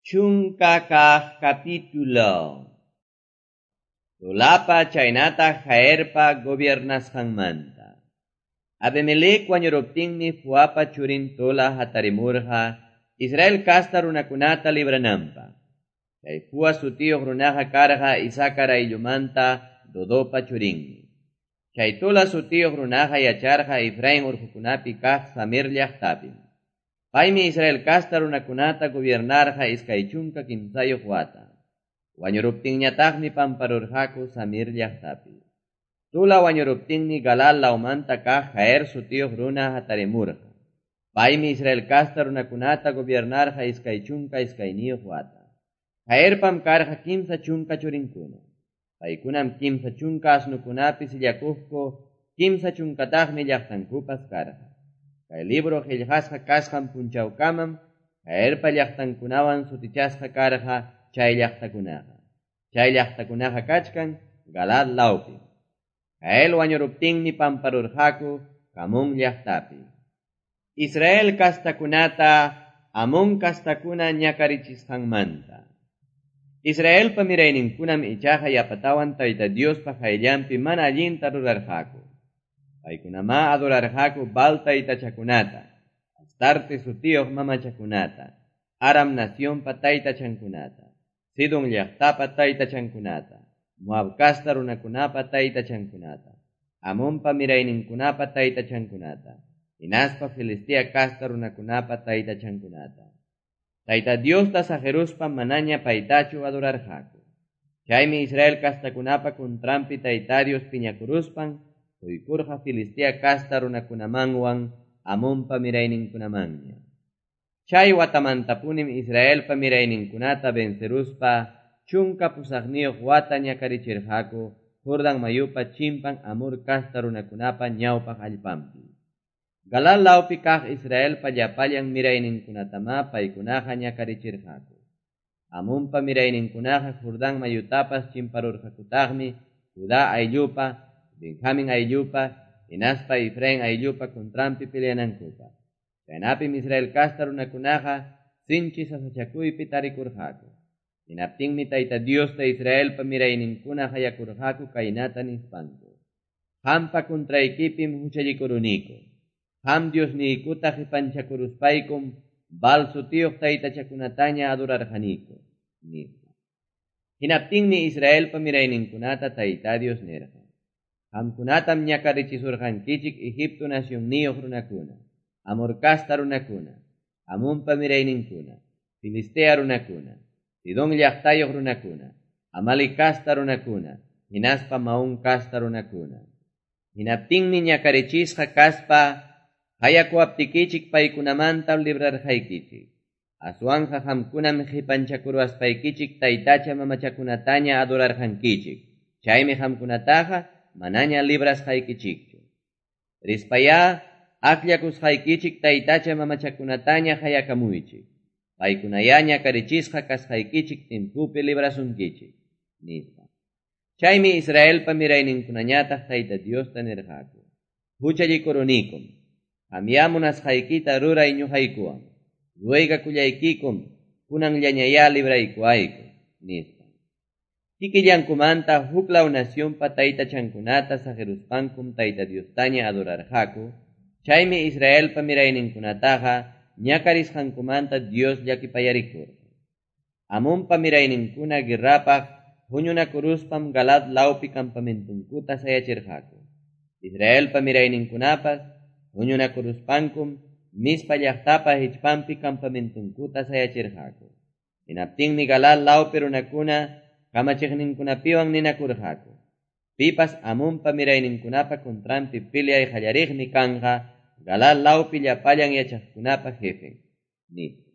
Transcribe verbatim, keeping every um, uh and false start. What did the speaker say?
Chunka kaq capítulo. Tulapa chaynata jaerpa gobernasqanmanta. Abimelec wañuruptinmi fuapa churin Tola hatarimurqa Israel kasta runakunata librananpa. Kay fua sutiyuq runaqa karqa Isacar ayllumanta Dodopa churinmi. Chay Tola sutiyuq runaqa yacharqa Efraín urqukunapi kaq Samir llaqtapim. Paymi Israel kasta runakunata gobernarqa iskay chunka kimsayuq wata. Wañuruptinñataqmi pamparurqaku Samir llaqtapi. Tula wañuruptinmi Galal laumanta kaq Jaer sutiyuq runa hatarimurqa. Paymi Israel kasta runakunata gobernarqa iskay chunka iskayniyuq wata. Jaerpam karqa kimsa chunka churinkuna. Paykunam kimsa chunka asnukunapi sillakuqku, kimsa chunkataqmi llaqtankupas karqa. Kay libro qillqasqa kasqan punchawkamam Jaerpa llaqtankunawan sutichasqa karqa chay llaqtakunaqa. Chay llaqtakunaqa kachkan Galad lawpi. Jael wañuruptinmi pamparurqaku Kamon llaqtapi. Israel kastakunata Amon kastakuna ñakarichisqanmanta. Israelpa mirayninkunam ichaqa yapatawan Tayta Diospa qayllanpi mana allinta rurarqaku. Paykunama adorarqaku Baal taytachakunata, Astarte sutiyuq mamachakunata, Aram nacionpa taytachankunata, Sidon llaqtapa taytachankunata, Moab kasta runakunapa taytachankunata, Amonpa mirayninkunapa taytachankunata, Inaspa Filistia kasta runakunapa taytachankunata. Tayta Diosta sajeruspa manaña paytachu adorarqaku. Chaymi Israel kastakunapa kuntrampi taytarios piñakuruspan, Uykurqa Filistia kasta runakunamanwan Amonpa mirayninkunamanña. Chay watamantapunim Israelpa mirayninkunata venceruspa chunka pusaqniyuq wata ñakarichirqaku Jordan mayupa chimpan Amur kasta runakunapa ñawpaq allpampi. Galal lawpi kaq Israelpa llapallan mirayninkunatama paykunaqa ñakarichirqaku. Amonpa mirayninkunaqa Jordan mayutapas chimparurqakutaqmi Judá ayllupa, Benjamin ayllupa, Inaspa Efraín ayllupa kontrampi peleanankupa. Chaynapim Israel kasta runakunaqa sinchi sasachakuypi tarikurqaku. Hinaptinmi Tayta Diosta Israelpa mirayninkuna hayakurqaku kaynata nispanku. Qampa kontraykipim huchallikuruniku. Qam Diosniykuta qipanchakuruspaykum Baal sutiyuq taytachakunataña adorarqaniku. Nispa. Hinaptinmi Israelpa mirayninkunata Tayta Dios nirqa. Qamkunatam ñakarichisurqankichik Egipto nacionniyuq runakuna, Amor kasta runakuna, Amonpa mirayninkuna, Filistea runakuna, Sidon llaqtayuq runakuna, Amalek kasta runakuna, Hinaspa Maon kasta runakuna. Hinaptinmi ñakarichisqa kaspa hayakuaptikichik paykunamanta librarqaykichik. Aswanqa qamkunam qipanchakurwaspaykichik taytacha mamachakunataña adorarqankichik. Chaymi qamkunataqa manaña librasqaykichikchu. Rispaya aqllakusqaykichik taytacha mamachakunataña hayakamuychik. Paykunaya ñakarichisqa kasqaykichik timpupi librasunkichik. Nispa. Chaymi Israelpa mirayninkunañataq Tayta Diosta nirqaku. Huchallikurunikum. Qamya munasqaykita ruray ñuqaykuwan. Ruwaygakullaykikum kunanllañaya libraykuayku. Nispa. Tikillankumanta huklaw nacionpa taytachankunata sajeruspankum Tayta Diostaña adorarqaku. Chaymi Israelpa mirayninkunataqa ñakarisqankumanta Dios llakipayarikurqa. Amonpa mirayninkuna guerrapaq huñunakuruspam Galad lawpi campamentunkuta sayachirqaku. Israelpa mirayninkunapas huñunakuruspankum Mispa llaqtapa hichpampi campamentunkuta sayachirqaku. Hinaptinmi Galad lawpi runakuna kamachiqninkunapiwan ninakurqaku. Pipas Amonpa mirayninkunapa kontrampi piliay qallariqmi kanqa Galad lawpi llapallan yachaqkunapa jefe. Nispa.